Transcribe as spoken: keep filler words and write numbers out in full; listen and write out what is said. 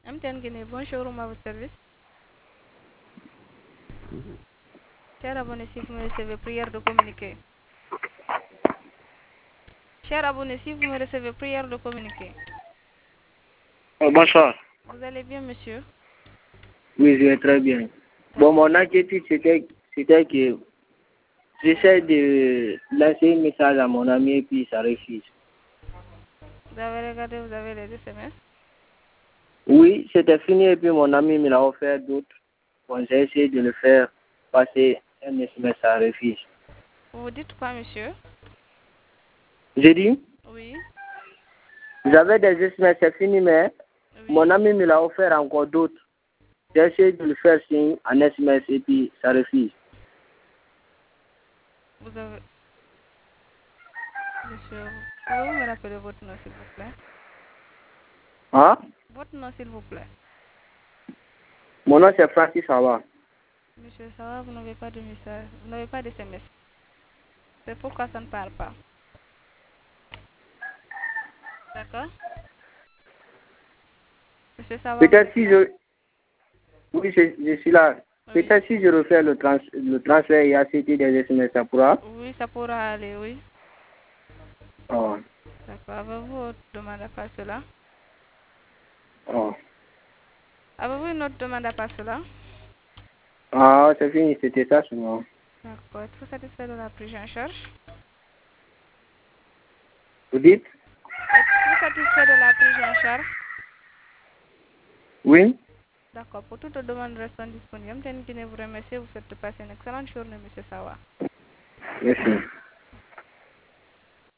M T N Guinée, bonjour, à votre service. Cher abonné, si vous me recevez, prière de communiquer. Cher abonné, si vous me recevez, prière de communiquer. Oh, bonsoir. Vous allez bien, monsieur? Oui, je vais très bien. Bon, mon inquiétude, c'était, c'était que j'essaie de lancer un message à mon ami et puis ça refuse. Vous avez regardé, vous avez les S M S? Oui, c'était fini et puis mon ami me l'a offert d'autres. Bon, j'ai essayé de le faire passer un S M S, ça refuse. Vous vous dites quoi, monsieur? J'ai dit, Oui. j'avais des S M S, c'est fini, mais Oui. mon ami me l'a offert encore d'autres. J'ai essayé de le faire signer en S M S et puis ça refuse. Vous avez... Monsieur, pouvez-vous me rappeler votre nom, s'il vous plaît? Hein? Votre nom, s'il vous plaît. Mon nom, c'est Francis Awa. Monsieur, ça va, vous n'avez pas de message, vous n'avez pas de S M S. C'est pourquoi ça ne parle pas. D'accord? Monsieur, ça va, vous Peut-être êtes si là? je... Oui, je, je suis là. Oui. Peut-être si je refais le, trans, le transfert et accepter des S M S, ça pourra. Oui, ça pourra aller, oui. Oh. D'accord. Avez-vous autre demande à part cela? Oh. Avez-vous une autre demande à part cela? Ah, c'est fini, c'était ça seulement. D'accord. Êtes-vous satisfait de la prise en charge? Vous dites? Êtes-vous satisfait de la prise en charge? Oui. D'accord. Pour toute demande restant disponible, M T N Guinée vous remercie et vous souhaite de passer une excellente journée, monsieur Sawa. Merci.